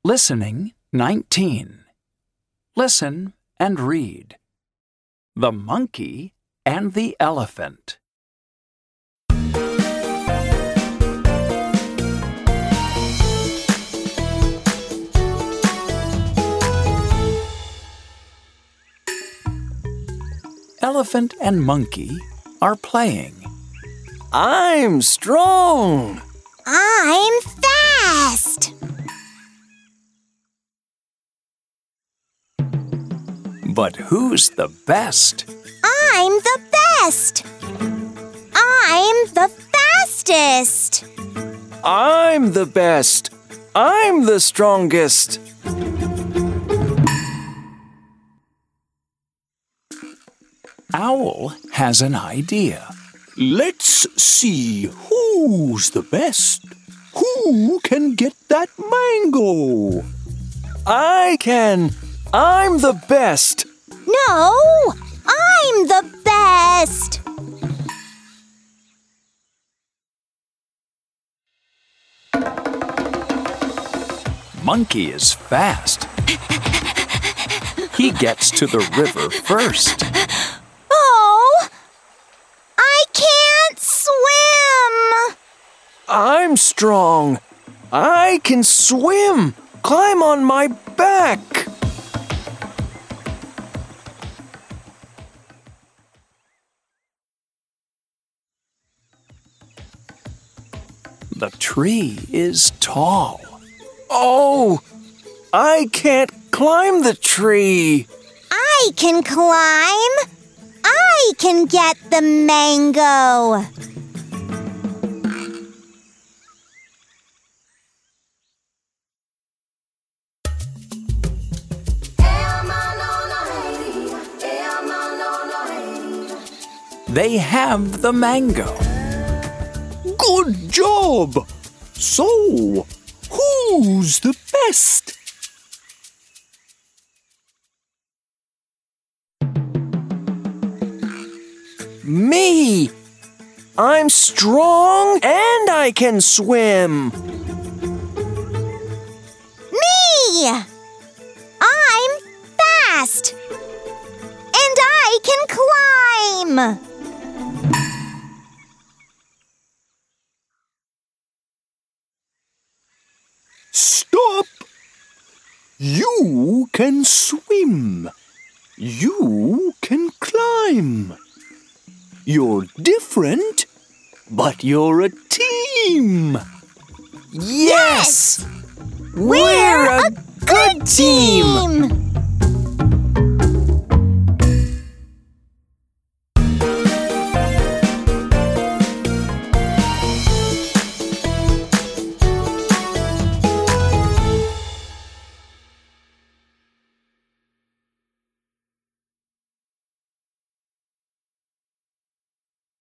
Listening 19. Listen and read. The Monkey and the Elephant. Elephant and Monkey are playing. I'm strong. I'm fast. But who's the best? I'm the best. I'm the fastest. I'm the best. I'm the strongest. Owl has an idea. Let's see who's the best. Who can get that mango? I can. I'm the best. No, I'm the best. Monkey is fast. He gets to the river first. Oh, I can't swim. I'm strong. I can swim. Climb on my back. The tree is tall. Oh, I can't climb the tree. I can climb. I can get the mango. They have the mango. Good job! So, who's the best? Me. I'm strong and I can swim. Me! I'm fast. And I can climb. Stop! You can swim. You can climb. You're different, but you're a team. Yes! We're a good team!